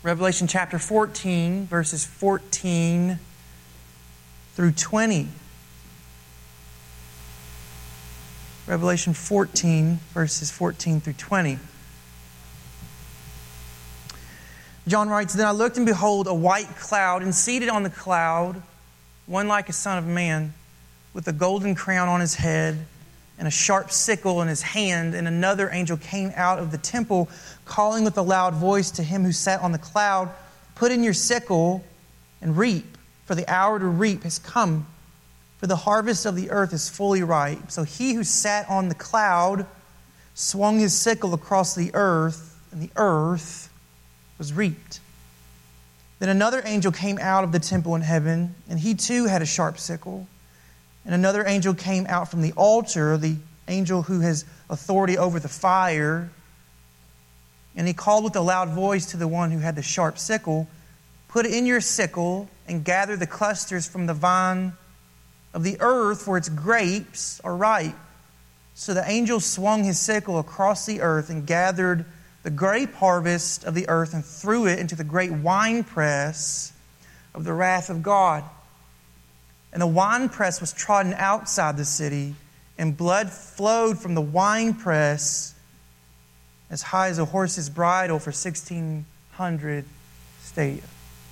Revelation chapter 14, verses 14 through 20. Revelation 14, verses 14 through 20. John writes, "Then I looked, and behold, a white cloud, and seated on the cloud, one like a son of man, with a golden crown on his head, and a sharp sickle in his hand. And another angel came out of the temple, calling with a loud voice to him who sat on the cloud, 'Put in your sickle and reap, for the hour to reap has come, for the harvest of the earth is fully ripe.' So he who sat on the cloud swung his sickle across the earth, and the earth was reaped. Then another angel came out of the temple in heaven, and he too had a sharp sickle. And another angel came out from the altar, the angel who has authority over the fire. And he called with a loud voice to the one who had the sharp sickle, 'Put in your sickle and gather the clusters from the vine of the earth, for its grapes are ripe.' So the angel swung his sickle across the earth and gathered the grape harvest of the earth and threw it into the great winepress of the wrath of God. And the winepress was trodden outside the city, and blood flowed from the winepress as high as a horse's bridle for 1,600 stadia."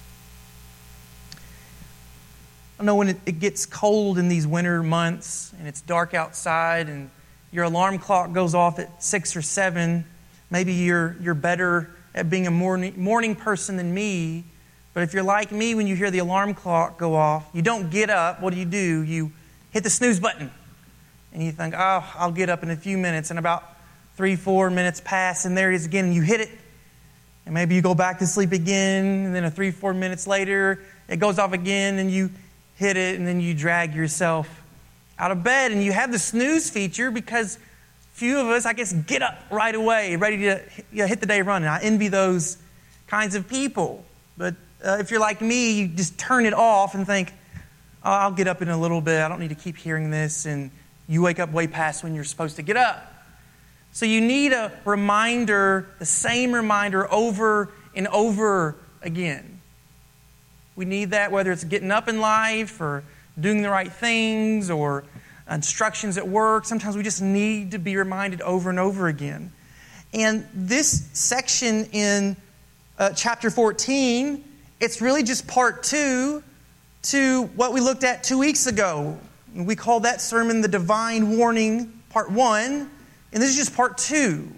I know when it gets cold in these winter months and it's dark outside and your alarm clock goes off at 6 or 7, maybe you're better at being a morning person than me. But if you're like me, when you hear the alarm clock go off, you don't get up. What do? You hit the snooze button. And you think, oh, I'll get up in a few minutes. And about 3-4 minutes pass, and there it is again, and you hit it. And maybe you go back to sleep again, and then 3-4 minutes later, it goes off again, and you hit it, and then you drag yourself out of bed. And you have the snooze feature because few of us, I guess, get up right away, ready to hit the day running. I envy those kinds of people. But if you're like me, you just turn it off and think, oh, I'll get up in a little bit. I don't need to keep hearing this. And you wake up way past when you're supposed to get up. So you need a reminder, the same reminder over and over again. We need that, whether it's getting up in life or doing the right things or instructions at work. Sometimes we just need to be reminded over and over again. And this section in chapter 14, it's really just part 2 to what we looked at 2 weeks ago. We called that sermon the Divine Warning, part 1. And this is just part 2.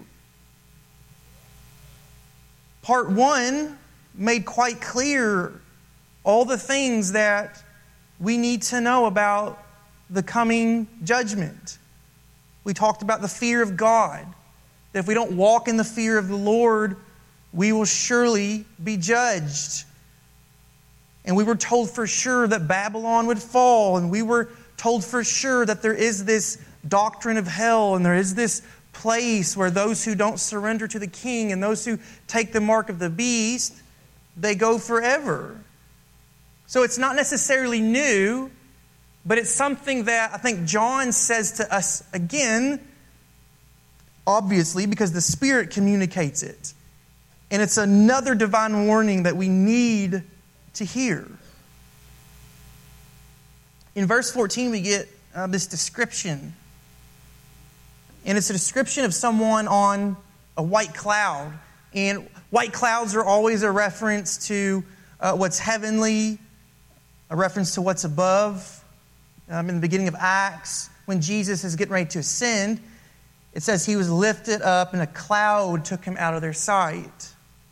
Part 1 made quite clear all the things that we need to know about the coming judgment. We talked about the fear of God. That if we don't walk in the fear of the Lord, we will surely be judged. And we were told for sure that Babylon would fall. And we were told for sure that there is this doctrine of hell. And there is this place where those who don't surrender to the king and those who take the mark of the beast, they go forever. So it's not necessarily new, but it's something that I think John says to us again, obviously, because the Spirit communicates it. And it's another divine warning that we need to hear. In verse 14, we get this description. And it's a description of someone on a white cloud. And white clouds are always a reference to what's heavenly, a reference to what's above. In the beginning of Acts, when Jesus is getting ready to ascend, it says he was lifted up and a cloud took him out of their sight.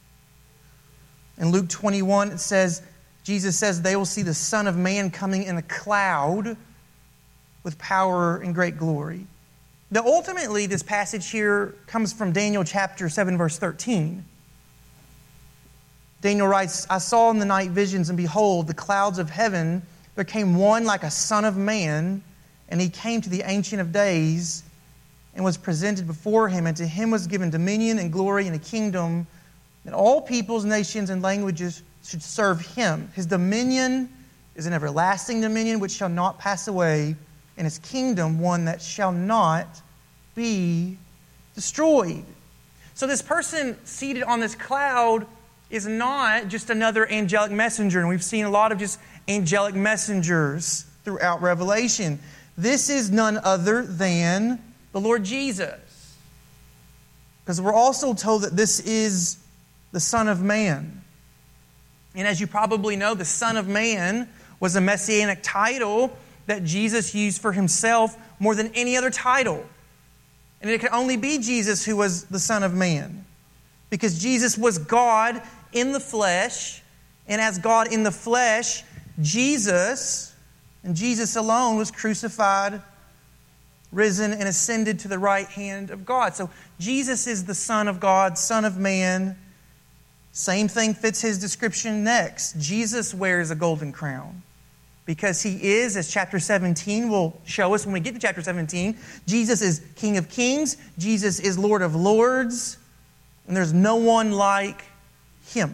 In Luke 21, it says, Jesus says, they will see the Son of Man coming in a cloud with power and great glory. Now, ultimately, this passage here comes from Daniel chapter 7, verse 13. Daniel writes, "I saw in the night visions, and behold, the clouds of heaven, there came one like a son of man, and he came to the Ancient of Days and was presented before him, and to him was given dominion and glory and a kingdom, that all peoples, nations, and languages should serve him. His dominion is an everlasting dominion which shall not pass away, and his kingdom one that shall not be destroyed." So this person seated on this cloud is not just another angelic messenger. And we've seen a lot of just angelic messengers throughout Revelation. This is none other than the Lord Jesus. Because we're also told that this is the Son of Man. And as you probably know, the Son of Man was a messianic title that Jesus used for himself more than any other title. And it could only be Jesus who was the Son of Man. Because Jesus was God in the flesh. And as God in the flesh, Jesus, and Jesus alone, was crucified, risen, and ascended to the right hand of God. So Jesus is the Son of God, Son of Man. Same thing fits his description next. Jesus wears a golden crown. Because he is, as chapter 17 will show us when we get to chapter 17, Jesus is King of Kings, Jesus is Lord of Lords, and there's no one like him.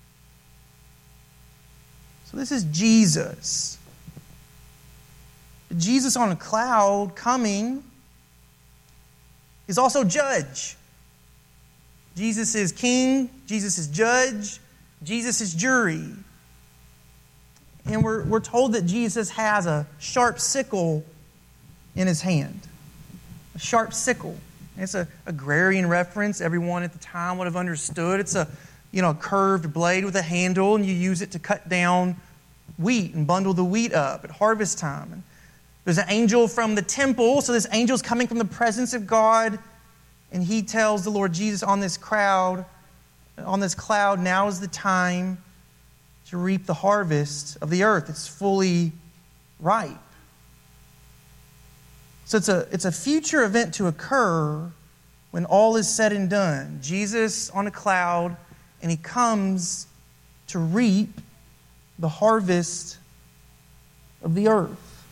So this is Jesus. Jesus on a cloud coming is also judge. Jesus is king, Jesus is judge, Jesus is jury. And we're told that Jesus has a sharp sickle in his hand. A sharp sickle. It's an agrarian reference. Everyone at the time would have understood. It's a curved blade with a handle, and you use it to cut down wheat and bundle the wheat up at harvest time. And there's an angel from the temple. So this angel's coming from the presence of God, and he tells the Lord Jesus on this cloud, now is the time to reap the harvest of the earth. It's fully ripe. So it's a future event to occur when all is said and done. Jesus on a cloud, and he comes to reap the harvest of the earth.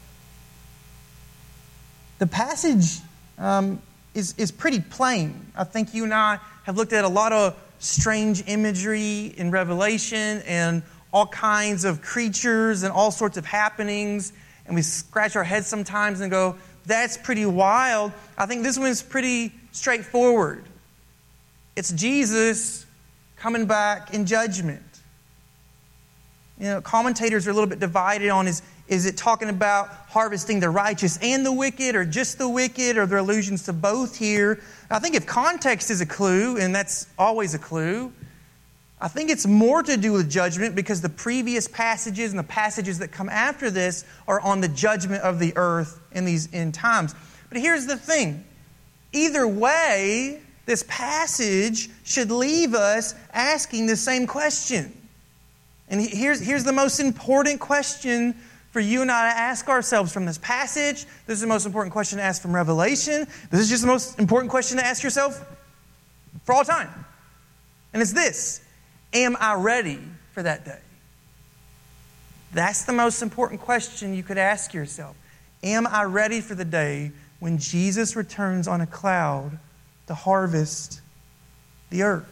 The passage is pretty plain. I think you and I have looked at a lot of strange imagery in Revelation and all kinds of creatures and all sorts of happenings, and we scratch our heads sometimes and go, that's pretty wild. I think this one's pretty straightforward. It's Jesus coming back in judgment. Commentators are a little bit divided on is it talking about harvesting the righteous and the wicked, or just the wicked, or there are allusions to both here? I think if context is a clue, and that's always a clue, I think it's more to do with judgment, because the previous passages and the passages that come after this are on the judgment of the earth in these end times. But here's the thing. Either way, this passage should leave us asking the same question. And here's the most important question for you and I to ask ourselves from this passage. This is the most important question to ask from Revelation. This is just the most important question to ask yourself for all time. And it's this: am I ready for that day? That's the most important question you could ask yourself. Am I ready for the day when Jesus returns on a cloud to harvest the earth?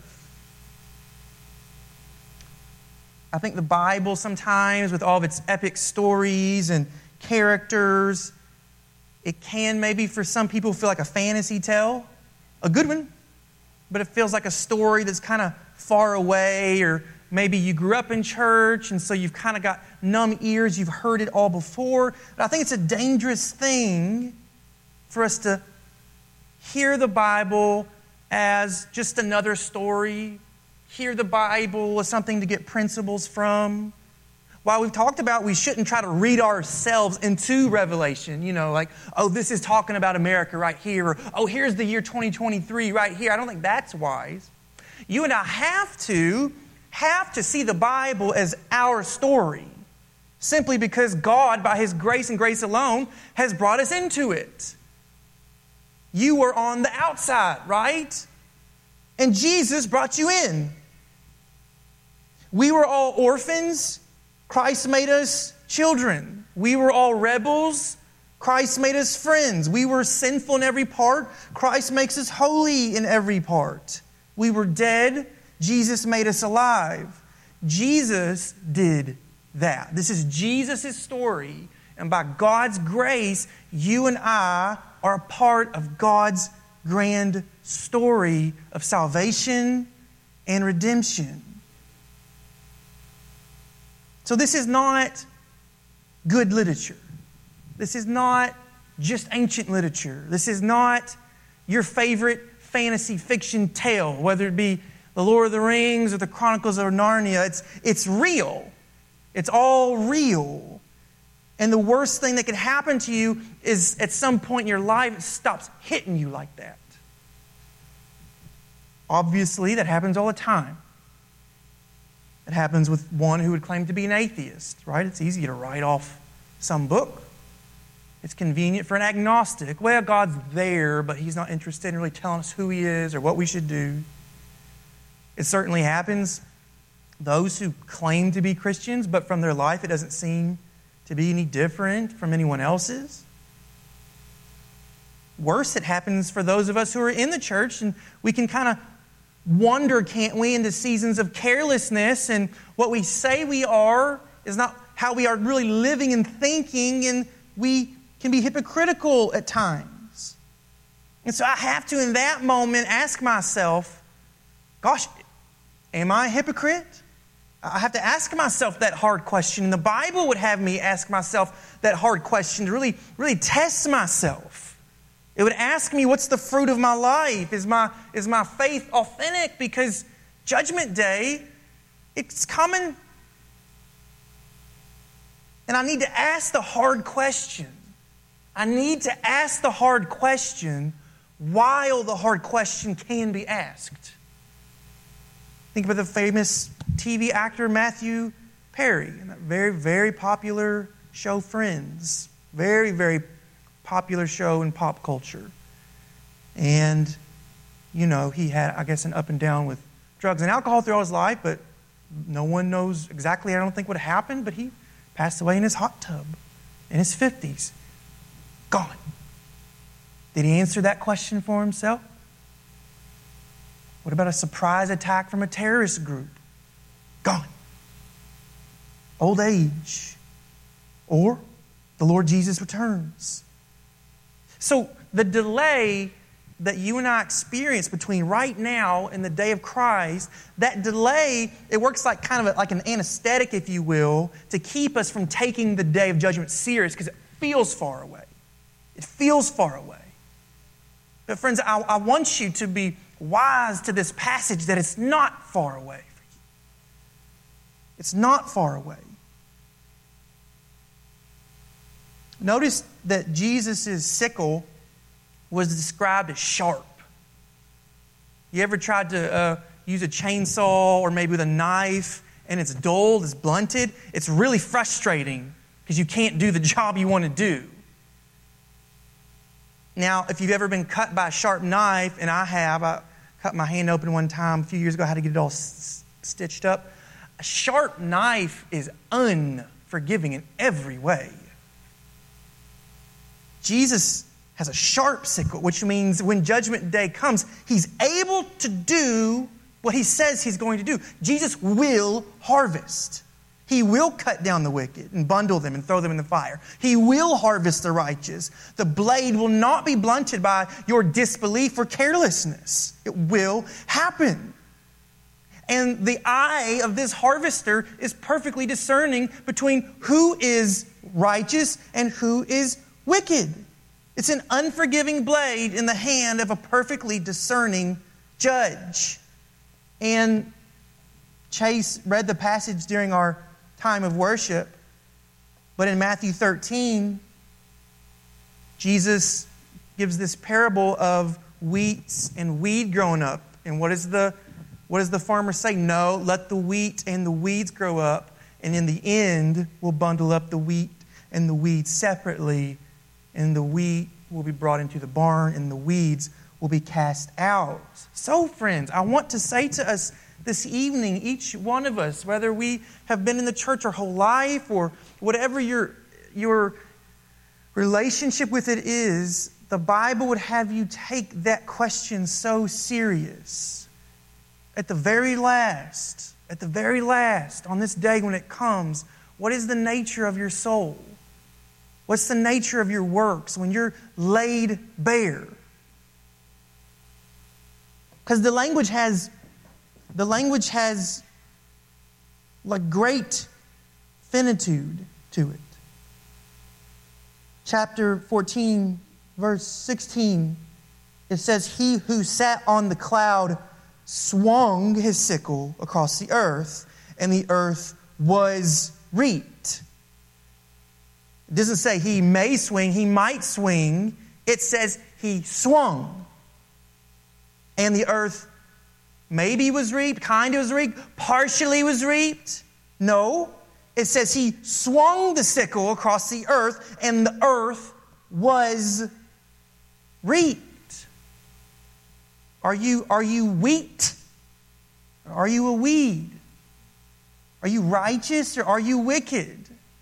I think the Bible sometimes, with all of its epic stories and characters, it can maybe for some people feel like a fantasy tale. A good one, but it feels like a story that's kind of far away, or maybe you grew up in church and so you've kind of got numb ears, you've heard it all before. But I think it's a dangerous thing for us to hear the Bible as just another story, hear the Bible as something to get principles from. While we've talked about we shouldn't try to read ourselves into Revelation, like, oh, this is talking about America right here, or, oh, here's the year 2023 right here. I don't think that's wise. You and I have to see the Bible as our story, simply because God, by His grace and grace alone, has brought us into it. You were on the outside, right? And Jesus brought you in. We were all orphans. Christ made us children. We were all rebels. Christ made us friends. We were sinful in every part. Christ makes us holy in every part. We were dead. Jesus made us alive. Jesus did that. This is Jesus' story. And by God's grace, you and I are a part of God's grand story of salvation and redemption. So this is not good literature. This is not just ancient literature. This is not your favorite fantasy fiction tale, whether it be The Lord of the Rings or the Chronicles of Narnia. It's real. It's all real. And the worst thing that could happen to you is at some point in your life, it stops hitting you like that. Obviously, that happens all the time. It happens with one who would claim to be an atheist, right? It's easy to write off some book. It's convenient for an agnostic. Well, God's there, but He's not interested in really telling us who He is or what we should do. It certainly happens. Those who claim to be Christians, but from their life it doesn't seem to be any different from anyone else's. Worse, it happens for those of us who are in the church, and we can kind of wander, can't we, into seasons of carelessness, and what we say we are is not how we are really living and thinking, and we can be hypocritical at times. And so I have to, in that moment, ask myself, gosh, am I a hypocrite? I have to ask myself that hard question. And the Bible would have me ask myself that hard question to really test myself. It would ask me, what's the fruit of my life? Is my faith authentic? Because Judgment Day, it's coming. And I need to ask the hard question. I need to ask the hard question while the hard question can be asked. Think about the famous TV actor Matthew Perry in that very, very popular show Friends. Very, very popular show in pop culture. And, you know, he had, I guess, an up and down with drugs and alcohol throughout his life, but no one knows exactly, I don't think, what happened, but he passed away in his hot tub in his 50s. Gone. Did he answer that question for himself? What about a surprise attack from a terrorist group? Gone. Old age. Or the Lord Jesus returns. So the delay that you and I experience between right now and the day of Christ, that delay, it works like kind of like an anesthetic, if you will, to keep us from taking the day of judgment serious because it feels far away. It feels far away. But friends, I want you to be wise to this passage that it's not far away for you. It's not far away. Notice that Jesus' sickle was described as sharp. You ever tried to use a chainsaw or maybe with a knife and it's dulled, it's blunted? It's really frustrating because you can't do the job you want to do. Now, if you've ever been cut by a sharp knife, and I have, I cut my hand open one time a few years ago, I had to get it all stitched up. A sharp knife is unforgiving in every way. Jesus has a sharp sickle, which means when Judgment Day comes, He's able to do what He says He's going to do. Jesus will harvest. He will cut down the wicked and bundle them and throw them in the fire. He will harvest the righteous. The blade will not be blunted by your disbelief or carelessness. It will happen. And the eye of this harvester is perfectly discerning between who is righteous and who is wicked. It's an unforgiving blade in the hand of a perfectly discerning judge. And Chase read the passage during our time of worship. But in Matthew 13, Jesus gives this parable of wheat and weed growing up. And what does the farmer say? No, let the wheat and the weeds grow up. And in the end, we'll bundle up the wheat and the weeds separately. And the wheat will be brought into the barn and the weeds will be cast out. So, friends, I want to say to us this evening, each one of us, whether we have been in the church our whole life or whatever your relationship with it is, the Bible would have you take that question so serious. At the very last, on this day when it comes, what is the nature of your soul? What's the nature of your works when you're laid bare? Because the language has like great finitude to it. Chapter 14, verse 16, it says, he who sat on the cloud swung his sickle across the earth, and the earth was reaped. It doesn't say he may swing, he might swing. It says he swung. And the earth maybe was reaped, kind of was reaped, partially was reaped. No, it says he swung the sickle across the earth, and the earth was reaped. Are you wheat? Or are you a weed? Are you righteous or are you wicked?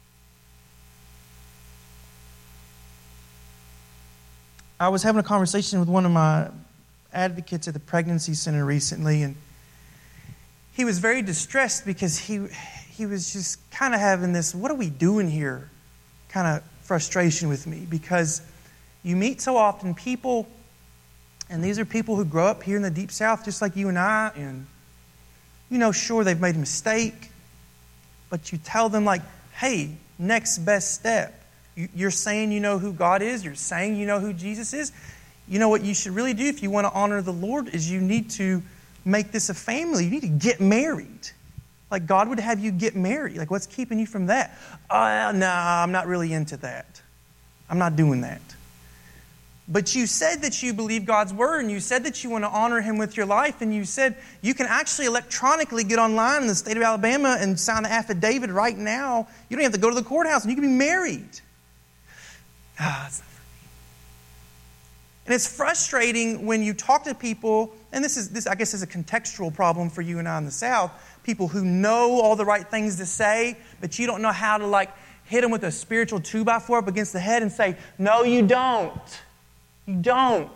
I was having a conversation with one of my advocates at the pregnancy center recently, and he was very distressed because he was just kind of having this, what are we doing here, kind of frustration with me, because you meet so often people, and these are people who grow up here in the Deep South just like you and I, and sure, they've made a mistake, but you tell them like, hey, next best step. You're saying you know who God is. You're saying you know who Jesus is. You know what you should really do if you want to honor the Lord is you need to make this a family. You need to get married. Like God would have you get married. Like what's keeping you from that? No, I'm not really into that. I'm not doing that. But you said that you believe God's word, and you said that you want to honor Him with your life, and you said you can actually electronically get online in the state of Alabama and sign an affidavit right now. You don't have to go to the courthouse, and you can be married. That's not for me. And it's frustrating when you talk to people, and this I guess is a contextual problem for you and I in the South, people who know all the right things to say, but you don't know how to hit them with a spiritual 2x4 up against the head and say, no, you don't. You don't.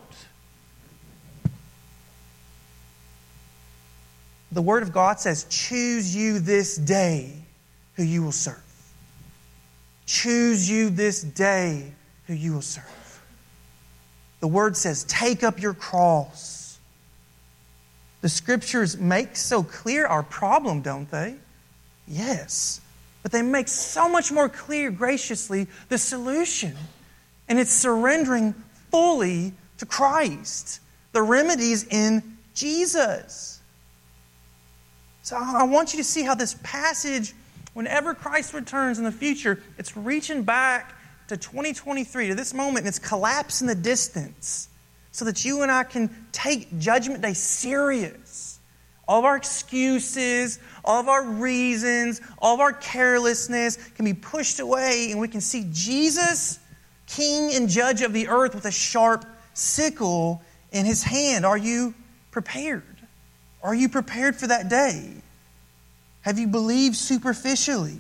The Word of God says, choose you this day who you will serve. Choose you this day who you will serve. The Word says, take up your cross. The Scriptures make so clear our problem, don't they? Yes. But they make so much more clear, graciously, the solution. And it's surrendering fully to Christ. The remedy is in Jesus. So I want you to see how this passage, whenever Christ returns in the future, it's reaching back to 2023, to this moment, and it's collapsing the distance so that you and I can take Judgment Day serious. All of our excuses, all of our reasons, all of our carelessness can be pushed away, and we can see Jesus, King and Judge of the earth, with a sharp sickle in His hand. Are you prepared? Are you prepared for that day? Have you believed superficially?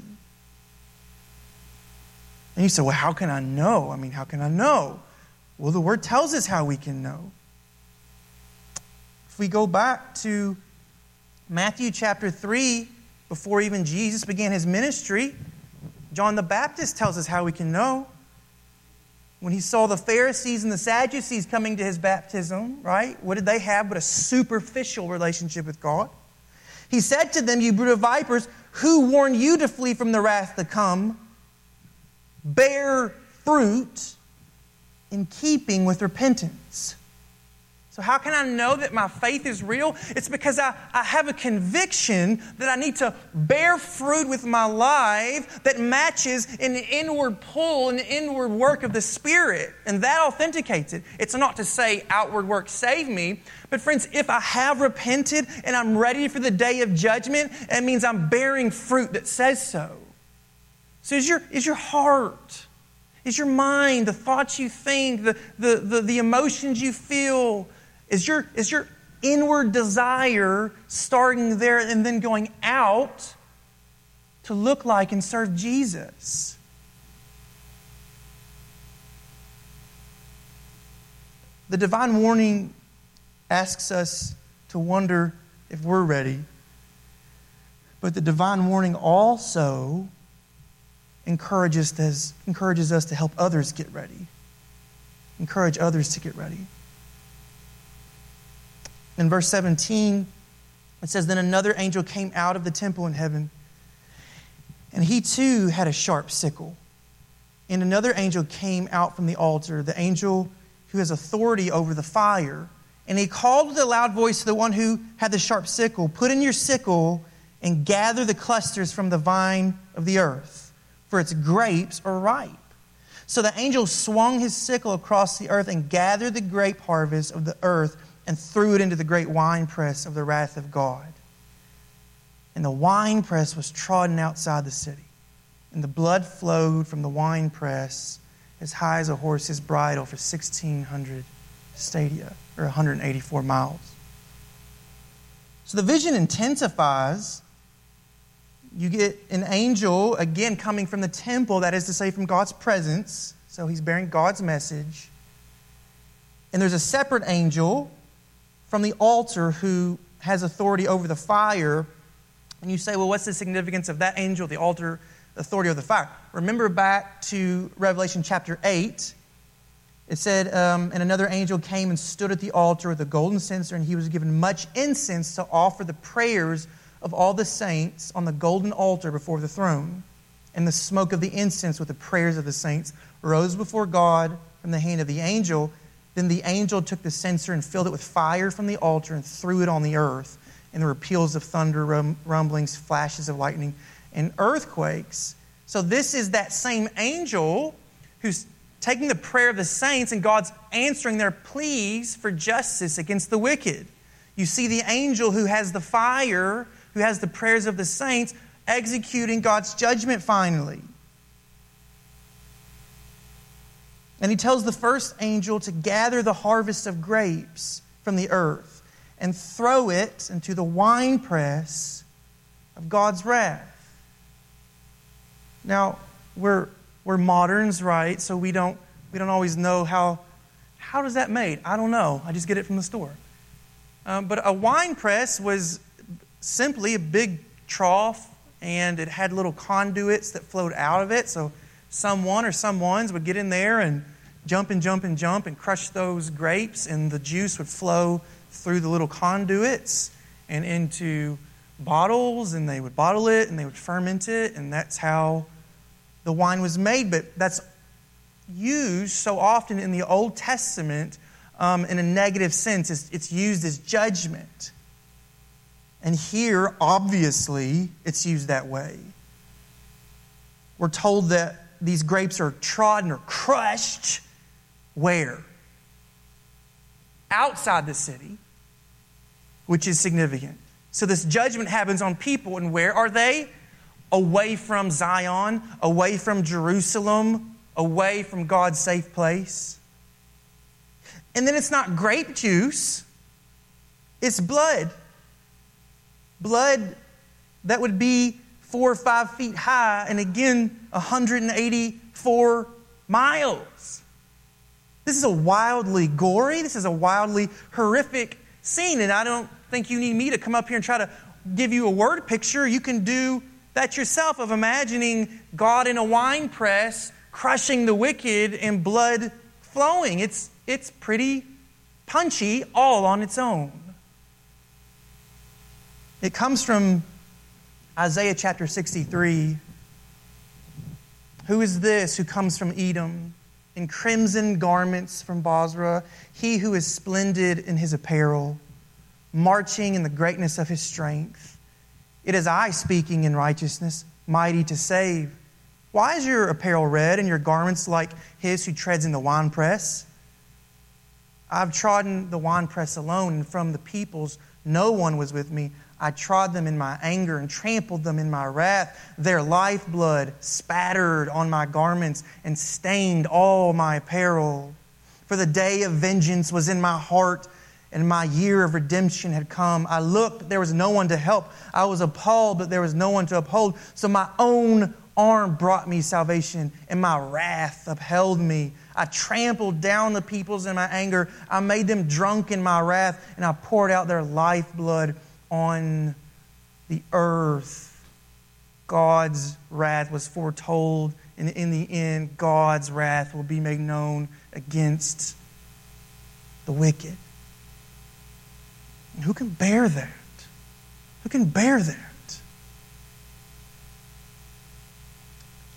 And you say, well, how can I know? How can I know? Well, the Word tells us how we can know. If we go back to Matthew chapter 3, before even Jesus began His ministry, John the Baptist tells us how we can know. When he saw the Pharisees and the Sadducees coming to his baptism, right? What did they have but a superficial relationship with God? He said to them, you brood of vipers, who warned you to flee from the wrath to come? Bear fruit in keeping with repentance. So how can I know that my faith is real? It's because I have a conviction that I need to bear fruit with my life that matches an inward pull, an inward work of the Spirit. And that authenticates it. It's not to say outward work save me. But friends, if I have repented and I'm ready for the day of judgment, it means I'm bearing fruit that says so. So is your heart, is your mind, the thoughts you think, the emotions you feel, is your inward desire starting there and then going out to look like and serve Jesus? The divine warning asks us to wonder if we're ready. But the divine warning also encourages us to help others get ready. Encourage others to get ready. In verse 17, it says, then another angel came out of the temple in heaven, And he too had a sharp sickle. And another angel came out from the altar, the angel who has authority over the fire. And he called with a loud voice to the one who had the sharp sickle, "Put in your sickle and gather the clusters from the vine of the earth, for its grapes are ripe." So the angel swung his sickle across the earth and gathered the grape harvest of the earth and threw it into the great winepress of the wrath of God. And the winepress was trodden outside the city, and the blood flowed from the winepress as high as a horse's bridle for 1,600 stadia, or 184 miles. So the vision intensifies. You get an angel, again, coming from the temple, that is to say, from God's presence. So he's bearing God's message. And there's a separate angel from the altar who has authority over the fire. And you say, well, what's the significance of that angel, the altar, authority over the fire? Remember back to Revelation chapter 8. It said, and another angel came and stood at the altar with a golden censer, and he was given much incense to offer the prayers of all the saints on the golden altar before the throne. And the smoke of the incense with the prayers of the saints rose before God from the hand of the angel. Then the angel took the censer and filled it with fire from the altar and threw it on the earth. And there were peals of thunder, rumblings, flashes of lightning, and earthquakes. So this is that same angel who's taking the prayer of the saints, and God's answering their pleas for justice against the wicked. You see the angel who has the fire, who has the prayers of the saints, executing God's judgment finally. And he tells the first angel to gather the harvest of grapes from the earth and throw it into the winepress of God's wrath. Now, we're moderns, right? So we don't always know how does that made? I don't know. I just get it from the store. But a winepress was simply a big trough, and it had little conduits that flowed out of it. So someone or someones would get in there and jump and crush those grapes, and the juice would flow through the little conduits and into bottles, and they would bottle it and they would ferment it, and that's how the wine was made. But that's used so often in the Old Testament in a negative sense. It's used as judgment. And here, obviously, it's used that way. We're told that these grapes are trodden or crushed. Where? Outside the city, which is significant. So this judgment happens on people, and where are they? Away from Zion, away from Jerusalem, away from God's safe place. And then it's not grape juice, it's blood. Blood that would be 4 or 5 feet high, and again, 184 miles. This is a wildly gory, this is a wildly horrific scene, and I don't think you need me to come up here and try to give you a word picture. You can do that yourself of imagining God in a wine press crushing the wicked and blood flowing. It's pretty punchy all on its own. It comes from Isaiah chapter 63. Who is this who comes from Edom in crimson garments from Bozrah, he who is splendid in his apparel, marching in the greatness of his strength? It is I speaking in righteousness, mighty to save. Why is your apparel red and your garments like his who treads in the winepress? I've trodden the winepress alone, and from the peoples no one was with me. I trod them in my anger and trampled them in my wrath. Their lifeblood spattered on my garments and stained all my apparel. For the day of vengeance was in my heart, and my year of redemption had come. I looked, but there was no one to help. I was appalled, but there was no one to uphold. So my own arm brought me salvation, and my wrath upheld me. I trampled down the peoples in my anger. I made them drunk in my wrath, and I poured out their lifeblood on the earth. God's wrath was foretold, and in the end, God's wrath will be made known against the wicked. And who can bear that? Who can bear that?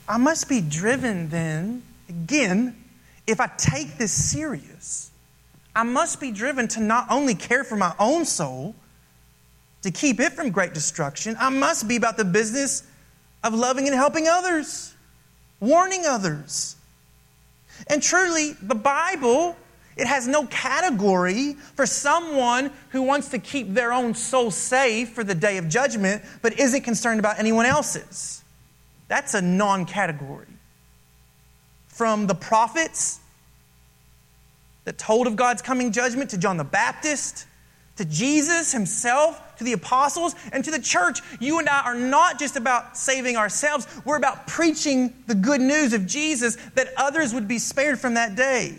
I must be driven then, again, if I take this serious, I must be driven to not only care for my own soul, to keep it from great destruction. I must be about the business of loving and helping others, warning others. And truly, the Bible, it has no category for someone who wants to keep their own soul safe for the day of judgment, but isn't concerned about anyone else's. That's a non-category. From the prophets that told of God's coming judgment, to John the Baptist, to Jesus himself, to the apostles, and to the church, you and I are not just about saving ourselves. We're about preaching the good news of Jesus that others would be spared from that day.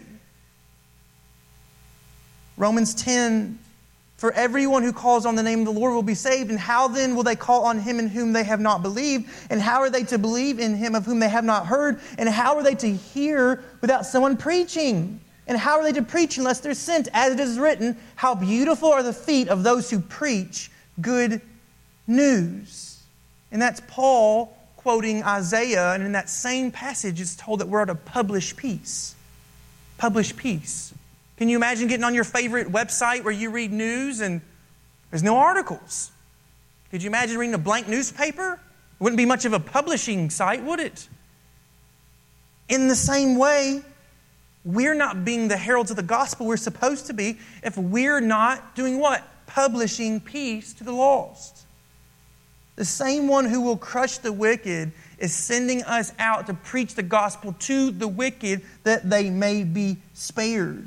Romans 10, for everyone who calls on the name of the Lord will be saved. And how then will they call on him in whom they have not believed? And how are they to believe in him of whom they have not heard? And how are they to hear without someone preaching? And how are they to preach unless they're sent? As it is written, how beautiful are the feet of those who preach good news. And that's Paul quoting Isaiah. And in that same passage, it's told that we're to publish peace. Publish peace. Can you imagine getting on your favorite website where you read news and there's no articles? Could you imagine reading a blank newspaper? It wouldn't be much of a publishing site, would it? In the same way, we're not being the heralds of the gospel we're supposed to be if we're not doing what? Publishing peace to the lost. The same one who will crush the wicked is sending us out to preach the gospel to the wicked that they may be spared.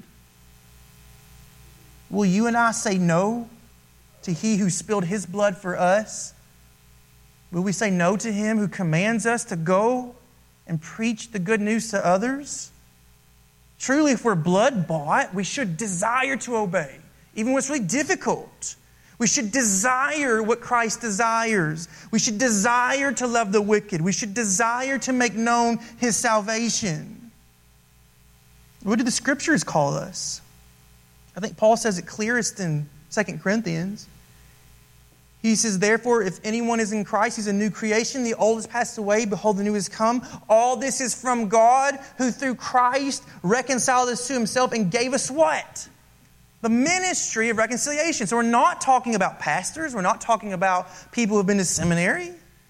Will you and I say no to he who spilled his blood for us? Will we say no to him who commands us to go and preach the good news to others? Truly, if we're blood-bought, we should desire to obey, even when it's really difficult. We should desire what Christ desires. We should desire to love the wicked. We should desire to make known his salvation. What do the Scriptures call us? I think Paul says it clearest in 2 Corinthians. He says, therefore, if anyone is in Christ, he's a new creation. The old has passed away. Behold, the new has come. All this is from God, who through Christ reconciled us to himself and gave us what? The ministry of reconciliation. So we're not talking about pastors. We're not talking about people who have been to seminary. We're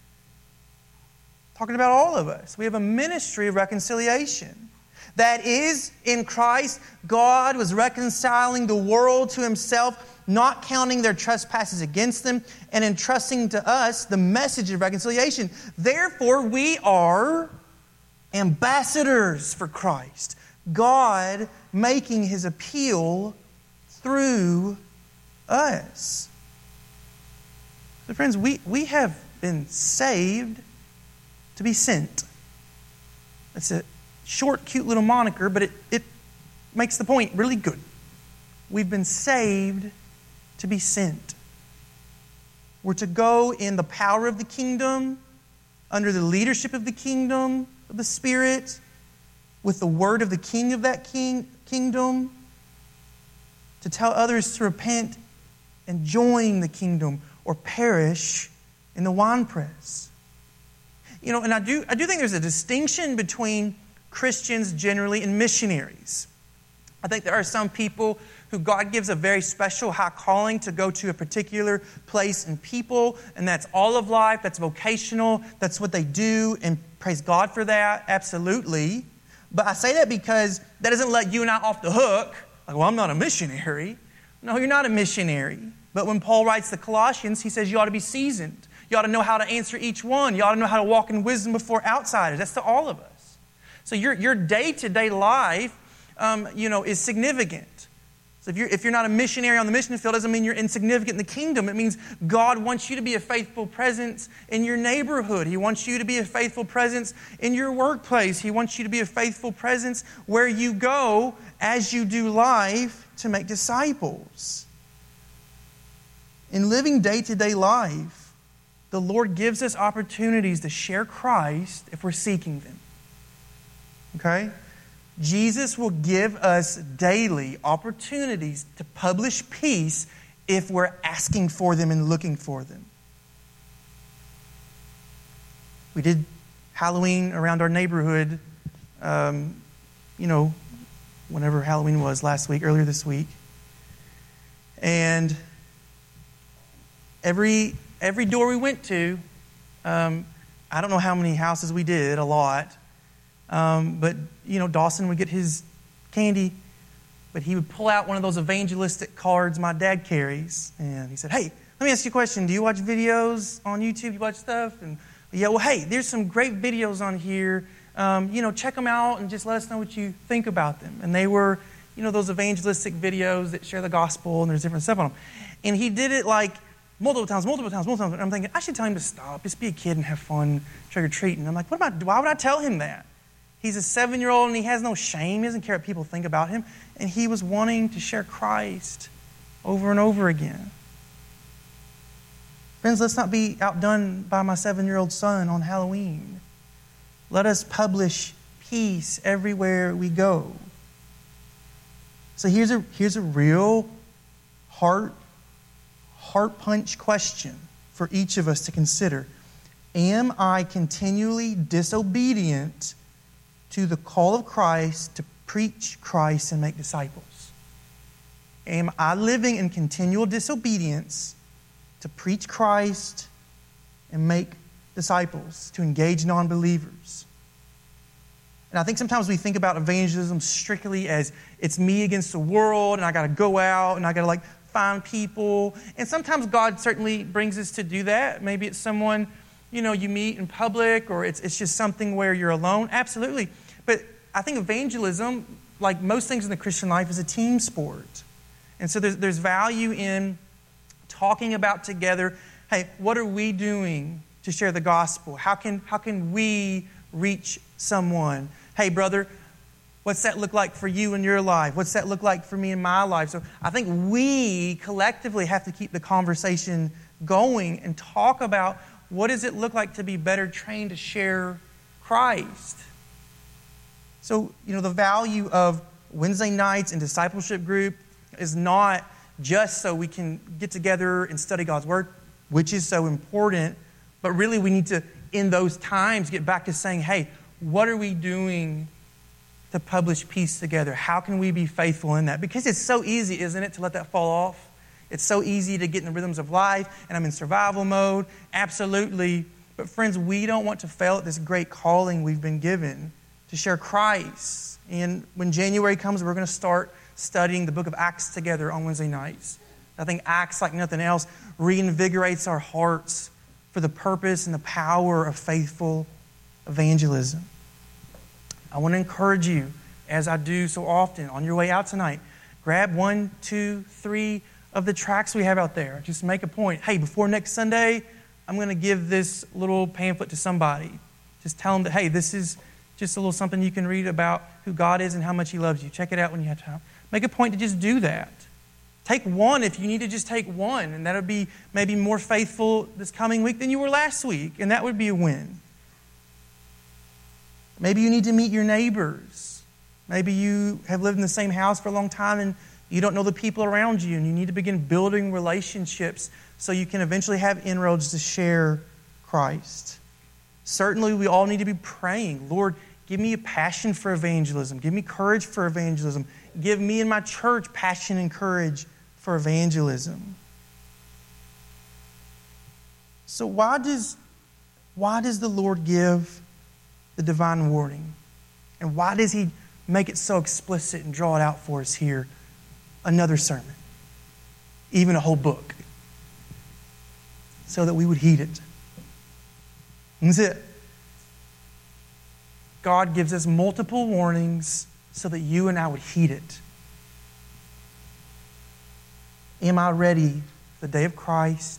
talking about all of us. We have a ministry of reconciliation. That is, in Christ, God was reconciling the world to himself, not counting their trespasses against them, and entrusting to us the message of reconciliation. Therefore, we are ambassadors for Christ. God making his appeal through us. So friends, we have been saved to be sent. That's a short, cute little moniker, but it makes the point really good. We've been saved to be sent. We're to go in the power of the kingdom, under the leadership of the kingdom of the Spirit, with the word of the king of that kingdom, to tell others to repent and join the kingdom or perish in the winepress. You know, and I do think there's a distinction between Christians generally and missionaries. I think there are some people who God gives a very special high calling to go to a particular place and people, and that's all of life, that's vocational, that's what they do, and praise God for that, absolutely. But I say that because that doesn't let you and I off the hook, like, well, I'm not a missionary. No, you're not a missionary. But when Paul writes the Colossians, he says you ought to be seasoned. You ought to know how to answer each one. You ought to know how to walk in wisdom before outsiders. That's to all of us. So your day-to-day life, is significant. So if you're not a missionary on the mission field, it doesn't mean you're insignificant in the kingdom. It means God wants you to be a faithful presence in your neighborhood. He wants you to be a faithful presence in your workplace. He wants you to be a faithful presence where you go as you do life to make disciples. In living day-to-day life, the Lord gives us opportunities to share Christ if we're seeking them. Okay? Jesus will give us daily opportunities to publish peace if we're asking for them and looking for them. We did Halloween around our neighborhood, whenever Halloween was earlier this week. And every door we went to, I don't know how many houses we did, a lot. But Dawson would get his candy, but he would pull out one of those evangelistic cards my dad carries. And he said, hey, let me ask you a question. Do you watch videos on YouTube? You watch stuff? And yeah, well, hey, there's some great videos on here. Check them out and just let us know what you think about them. And they were, those evangelistic videos that share the gospel, and there's different stuff on them. And he did it like multiple times. And I'm thinking, I should tell him to stop, just be a kid and have fun trick-or-treating. I'm like, why would I tell him that? He's a 7-year-old and he has no shame. He doesn't care what people think about him. And he was wanting to share Christ over and over again. Friends, let's not be outdone by my 7-year-old son on Halloween. Let us publish peace everywhere we go. So here's a real heart punch question for each of us to consider. Am I continually disobedient to the call of Christ to preach Christ and make disciples? Am I living in continual disobedience to preach Christ and make disciples, to engage non-believers? And I think sometimes we think about evangelism strictly as it's me against the world, and I got to go out and I got to find people. And sometimes God certainly brings us to do that. Maybe it's someone you meet in public, or it's just something where you're alone. Absolutely. But I think evangelism, like most things in the Christian life, is a team sport. And so there's value in talking about together, hey, what are we doing to share the gospel? How can we reach someone? Hey, brother, what's that look like for you in your life? What's that look like for me in my life? So I think we collectively have to keep the conversation going and talk about what does it look like to be better trained to share Christ. So, the value of Wednesday nights and discipleship group is not just so we can get together and study God's Word, which is so important, but really we need to, in those times, get back to saying, hey, what are we doing to publish peace together? How can we be faithful in that? Because it's so easy, isn't it, to let that fall off? It's so easy to get in the rhythms of life, and I'm in survival mode. Absolutely. But friends, we don't want to fail at this great calling we've been given to share Christ. And when January comes, we're going to start studying the book of Acts together on Wednesday nights. I think Acts, like nothing else, reinvigorates our hearts for the purpose and the power of faithful evangelism. I want to encourage you, as I do so often, on your way out tonight, grab 1, 2, 3 of the tracts we have out there. Just make a point. Hey, before next Sunday, I'm going to give this little pamphlet to somebody. Just tell them that, hey, this is just a little something you can read about who God is and how much He loves you. Check it out when you have time. Make a point to just do that. Take one if you need to just take one, and that'll be maybe more faithful this coming week than you were last week, and that would be a win. Maybe you need to meet your neighbors. Maybe you have lived in the same house for a long time and you don't know the people around you, and you need to begin building relationships so you can eventually have inroads to share Christ. Certainly, we all need to be praying, Lord, give me a passion for evangelism. Give me courage for evangelism. Give me and my church passion and courage for evangelism. So why does the Lord give the divine warning? And why does He make it so explicit and draw it out for us here? Another sermon, even a whole book, so that we would heed it. And that's it. God gives us multiple warnings so that you and I would heed it. Am I ready for the day of Christ?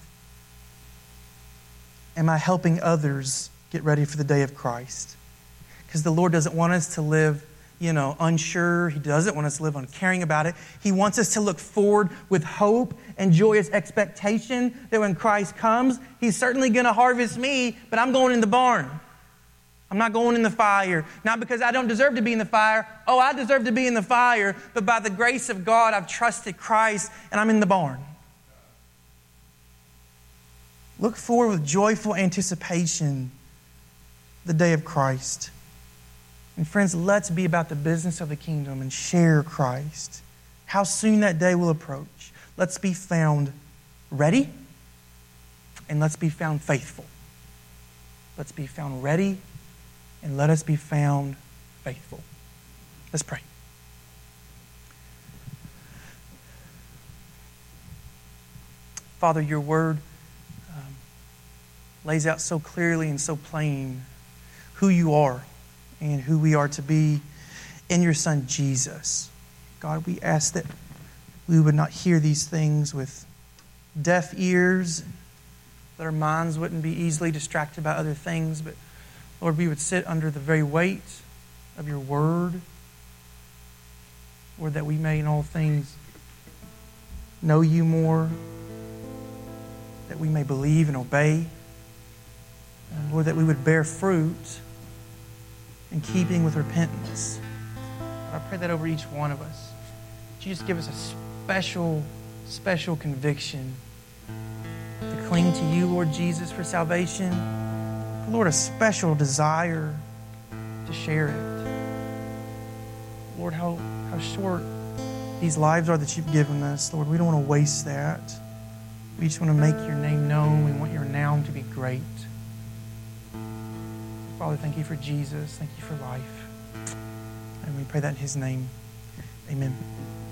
Am I helping others get ready for the day of Christ? Because the Lord doesn't want us to live unsure. He doesn't want us to live uncaring about it. He wants us to look forward with hope and joyous expectation that when Christ comes, He's certainly going to harvest me, but I'm going in the barn. I'm not going in the fire. Not because I don't deserve to be in the fire. Oh, I deserve to be in the fire, but by the grace of God, I've trusted Christ and I'm in the barn. Look forward with joyful anticipation the day of Christ. And friends, let's be about the business of the kingdom and share Christ. How soon that day will approach. Let's be found ready, and let's be found faithful. Let's be found ready, and let us be found faithful. Let's pray. Father, your word lays out so clearly and so plain who you are and who we are to be in your Son, Jesus. God, we ask that we would not hear these things with deaf ears, that our minds wouldn't be easily distracted by other things, but Lord, we would sit under the very weight of your word. Lord, that we may in all things know you more, that we may believe and obey. And Lord, that we would bear fruit in keeping with repentance. I pray that over each one of us. Would you just give us a special conviction to cling to you, Lord Jesus, for salvation. Lord, a special desire to share it. Lord, how short these lives are that you've given us. Lord, we don't want to waste that. We just want to make your name known. We want your name to be great. Father, thank you for Jesus. Thank you for life. And we pray that in his name. Amen.